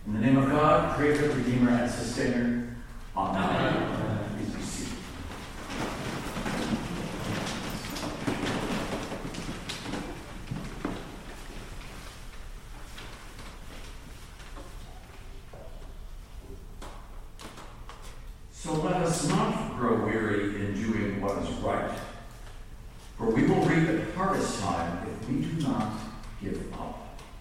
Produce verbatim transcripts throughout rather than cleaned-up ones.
In the name of God, Creator, Redeemer, and Sustainer, Amen. Amen. Please be seated. So let us not grow weary in doing what is right, for we will reap at harvest time if we do not give up.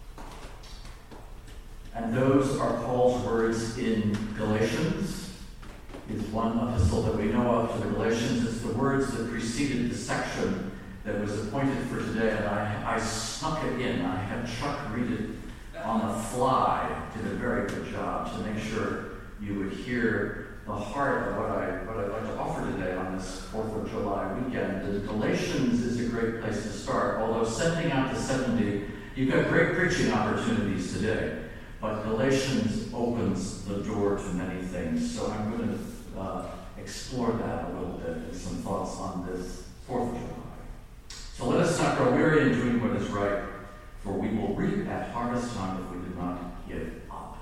And those are Paul's words in Galatians. Is one epistle that we know of to the Galatians. It's the words that preceded the section that was appointed for today, and I, I snuck it in. I had Chuck read it on the fly. Did a very good job to make sure you would hear the heart of what, I, what I'd like to offer today on this fourth of July weekend. And Galatians is a great place to start. Although sending out the seventy, you've got great preaching opportunities today. But Galatians opens the door to many things. So I'm going to uh, explore that a little bit with some thoughts on this fourth of July. So let us not grow weary in doing what is right, for we will reap at harvest time if we do not give up.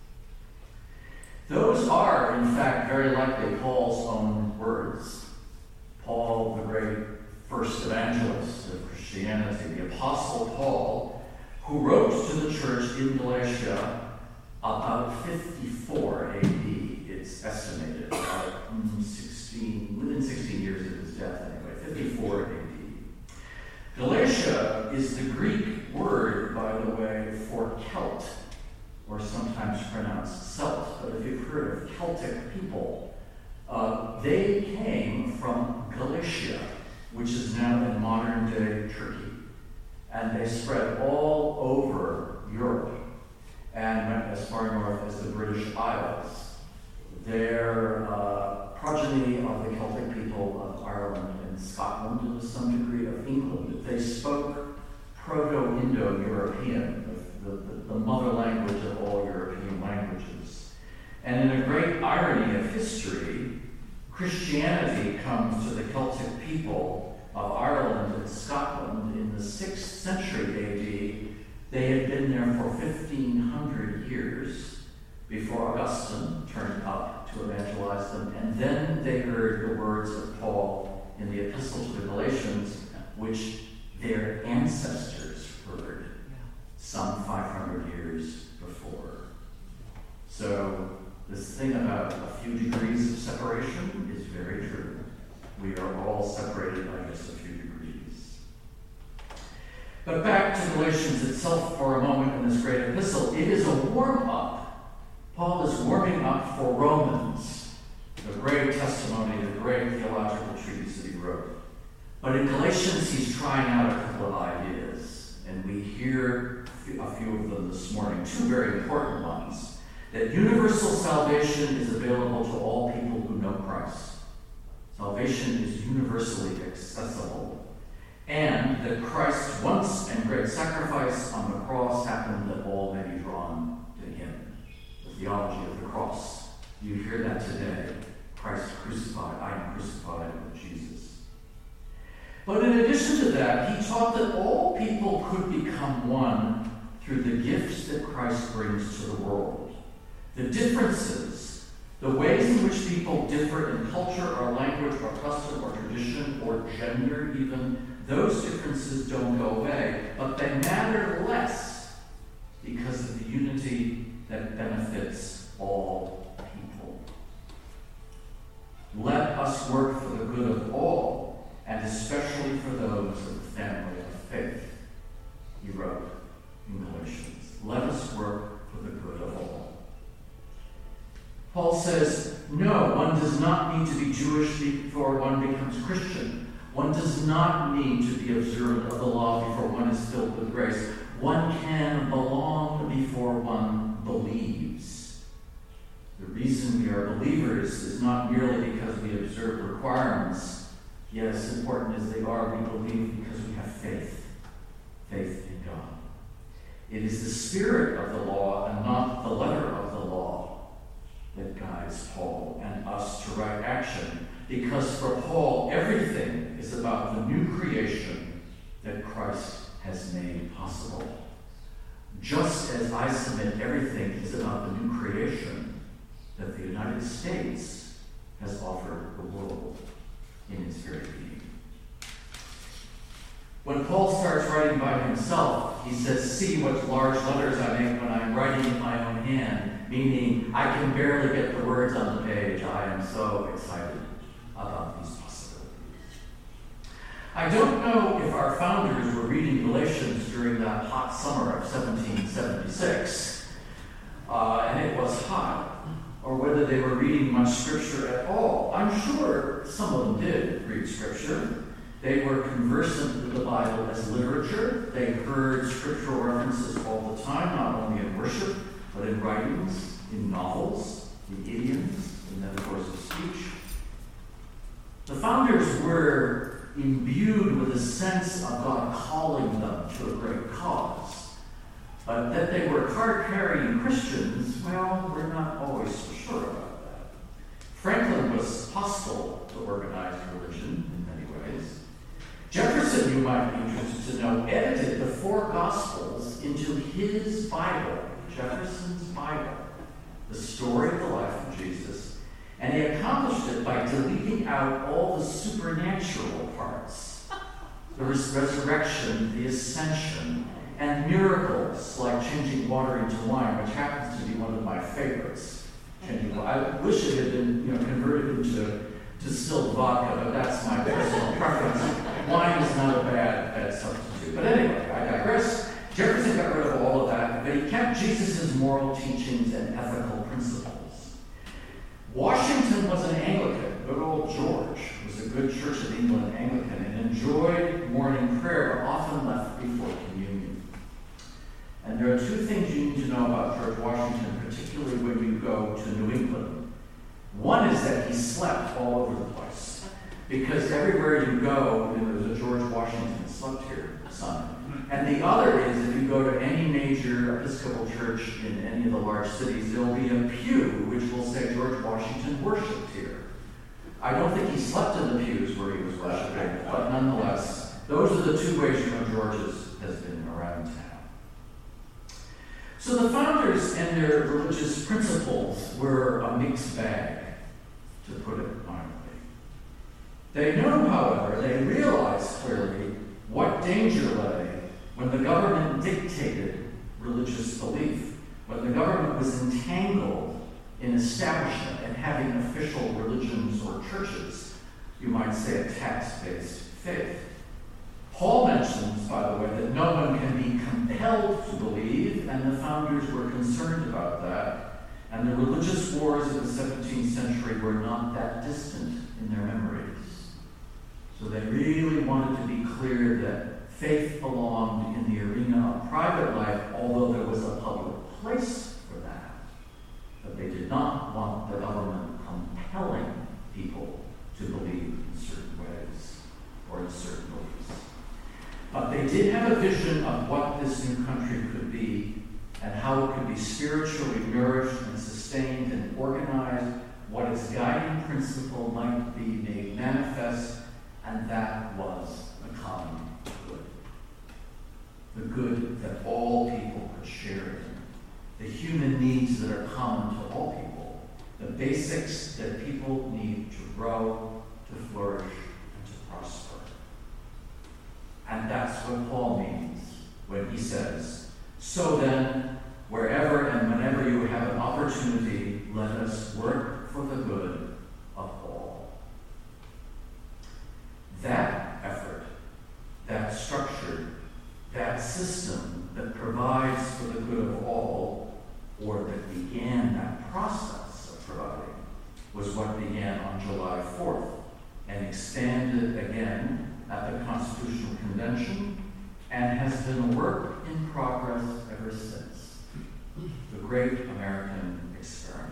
Those are, in fact, very likely Paul's own words. Paul, the great first evangelist of Christianity, the Apostle Paul, who wrote to the church in Galatia about fifty-four A D, it's estimated, about sixteen, within sixteen years of his death anyway, fifty-four A D. Galatia is the Greek word, by the way, for Celt, or sometimes pronounced Celt. But if you've heard of Celtic people, uh, they came from Galatia, which is now in modern-day Turkey. And they spread all over Europe and went as far north as the British Isles. They're uh, progeny of the Celtic people of Ireland and Scotland, and to some degree of England. They spoke Proto-Indo-European, the, the, the mother language of all European languages. And in a great irony of history, Christianity comes to the Celtic people of Ireland and Scotland in the sixth century A D. They had been there for fifteen hundred years before Augustine turned up to evangelize them. And then they heard the words of Paul in the Epistle to the Galatians, which their ancestors heard some five hundred years before. So this thing about a few degrees of separation is very true. We are all separated by just a few degrees. But back to Galatians itself for a moment in this great epistle. It is a warm-up. Paul is warming up for Romans, the great testimony, the great theological treatise that he wrote. But in Galatians, he's trying out a couple of ideas, and we hear a few of them this morning, two very important ones. That universal salvation is available to all people who know Christ. Salvation is universally accessible, and that Christ's once and great sacrifice on the cross happened that all may be drawn to him. The theology of the cross. You hear that today. Christ crucified. I am crucified with Jesus. But in addition to that, he taught that all people could become one through the gifts that Christ brings to the world. The differences, the ways in which people differ in culture or language or custom or tradition or gender even, those differences don't go away, but they matter less because of the unity that benefits all people. Let us work for the good of all, and especially for those of the family of faith, he wrote in Galatians. Let us work for the good of all. Paul says, no, one does not need to be Jewish before one becomes Christian. One does not need to be observant of the law before one is filled with grace. One can belong before one believes. The reason we are believers is not merely because we observe requirements, yet as important as they are, we believe because we have faith. Faith in God. It is the spirit of the law and not the letter of the law that guides Paul and us to right action. Because for Paul, everything is about the new creation that Christ has made possible. just as I submit everything is about the new creation that the United States has offered the world in its very being. When Paul starts writing by himself, he says, "See what large letters I make when I'm writing in my own hand," meaning I can barely get the words on the page. I am so excited about these possibilities. I don't know if our founders were reading Galatians during that hot summer of seventeen seventy-six, uh, and it was hot, or whether they were reading much scripture at all. I'm sure some of them did read scripture. They were conversant with the Bible as literature. They heard scriptural references all the time, not only in worship, but in writings, in novels, in idioms, in metaphors of speech. The founders were imbued with a sense of God calling them to a great cause. But that they were card-carrying Christians, well, we're not always so sure about that. Franklin was hostile to organized religion in many ways. Jefferson, you might be interested to know, edited the four Gospels into his Bible, Jefferson's Bible, the story of the life of Jesus, and he accomplished it by deleting out all the supernatural parts, the res- resurrection, the ascension, and miracles like changing water into wine, which happens to be one of my favorites. Changing water. I wish it had been, you know, converted into distilled vodka, but that's my personal preference. Wine is not a bad, bad substitute. But anyway, I digress. Jefferson got rid of all of that, but he kept Jesus' moral teachings and ethical principles. Washington was an Anglican. Good old George was a good Church of England Anglican and enjoyed morning prayer, but often left before communion. And there are two things you need to know about George Washington, particularly when you go to New England. One is that he slept all over the place, because everywhere you go, you know, there's a George Washington slept here sign. And the other is, if you go to any major Episcopal church in any of the large cities, there'll be a pew which will say George Washington worshipped here. I don't think he slept in the pews where he was worshiping, but nonetheless, those are the two ways you know George has, has been around town. So the founders and their religious principles were a mixed bag, to put it mildly. They knew, however, they realized clearly what danger lay when the government dictated religious belief, when the government was entangled in establishment and having official religions or churches, you might say a tax-based faith. Paul mentions, by the way, that no one can be compelled to believe, and the founders were concerned about that, and the religious wars of the seventeenth century were not that distant in their memories. So they really wanted to be clear that faith belonged in the arena of private life, although there was a public place for that. But they did not want the government compelling people to believe in certain ways or in certain beliefs. But they did have a vision of what this new country could be and how it could be spiritually nourished and sustained and organized, what its guiding principle might be made manifest, and that was the common good. The good that all people could share in. The human needs that are common to all people. The basics that people need to grow, to flourish, and to prosper. And that's what Paul means when he says, "So then, wherever and whenever you have an opportunity, let us work for the good of all." That effort, that structure, that system that provides for the good of all, or that began that process of providing, was what began on July fourth and expanded again at the Constitutional Convention and has been a work in progress ever since. The great American experiment.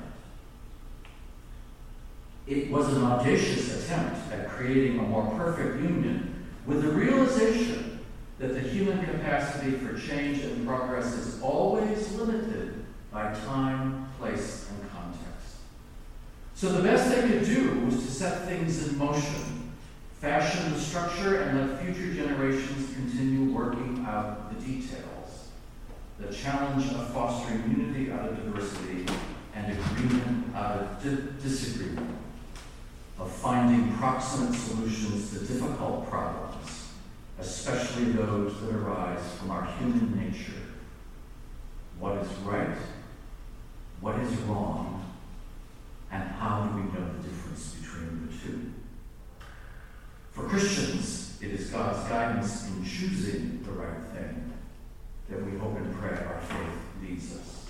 It was an audacious attempt at creating a more perfect union with the realization that the human capacity for change and progress is always limited by time, place, and context. So the best they could do was to set things in motion, fashion the structure, and let future generations continue working out the details. the challenge of fostering unity out of diversity and agreement out of di- disagreement, of finding proximate solutions to difficult problems, especially those that arise from our human nature. What is right? What is wrong? And how do we know the difference between the two? For Christians, it is God's guidance in choosing the right thing that we hope and pray our faith leads us.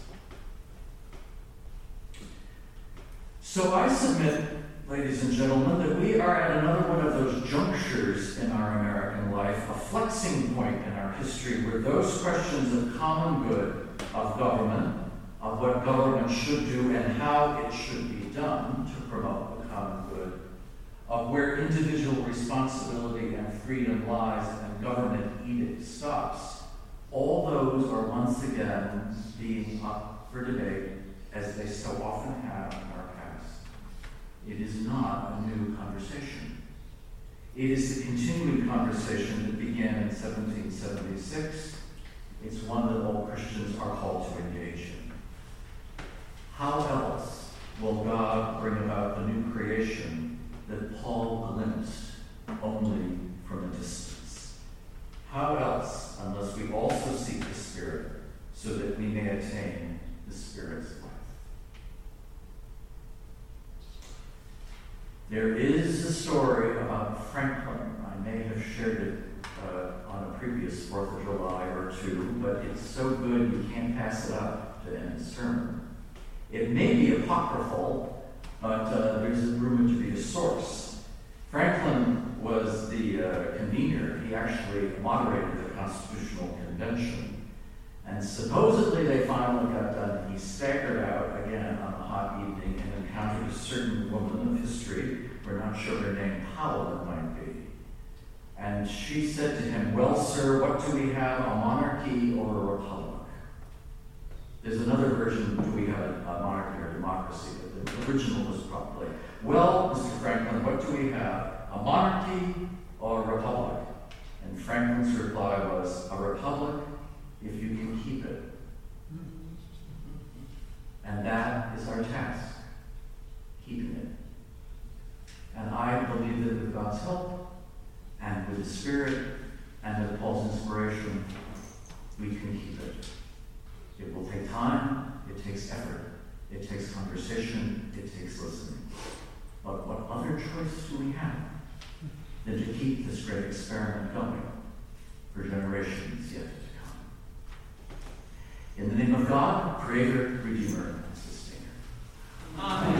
So I submit, ladies and gentlemen, that we are at another one of those junctures in our American life, a flexing point in our history where those questions of common good, of government, of what government should do and how it should be done to promote the common good, of where individual responsibility and freedom lies and government edict stops, all those are once again being up for debate as they so often have in our past. It is not a new conversation. It is the continuing conversation that began in seventeen seventy-six. It's one that all Christians are called to engage in. How else will God bring about the new creation that Paul glimpsed only from a distance? How else, unless we also seek the Spirit, so that we may attain the Spirit's life? There is a story about Franklin. I may have shared it uh, on a previous fourth of July or two, but it's so good you can't pass it up to end a sermon. It may be apocryphal, but uh, there's rumored to be a source. Franklin was the uh, convener. He actually moderated the Constitutional Convention. And supposedly they finally got done. He staggered out again on a hot evening and encountered a certain woman of history. We're not sure her name, Powell it might be. And she said to him, "Well, sir, what do we have, a monarchy or a republic?" There's another version, do we have a monarchy or democracy? But the original was probably, "Well, Mister Franklin, what do we have, a monarchy or a republic?" And Franklin's reply was, "A republic, if you can keep it." And that is our task, keeping it. And I believe that with God's help, and with the Spirit, and with Paul's inspiration, we can keep it. It will take time, it takes effort, it takes conversation, it takes listening. But what other choice do we have than to keep this great experiment going for generations yet to come? In the name of God, Creator, Redeemer, and Sustainer. Amen.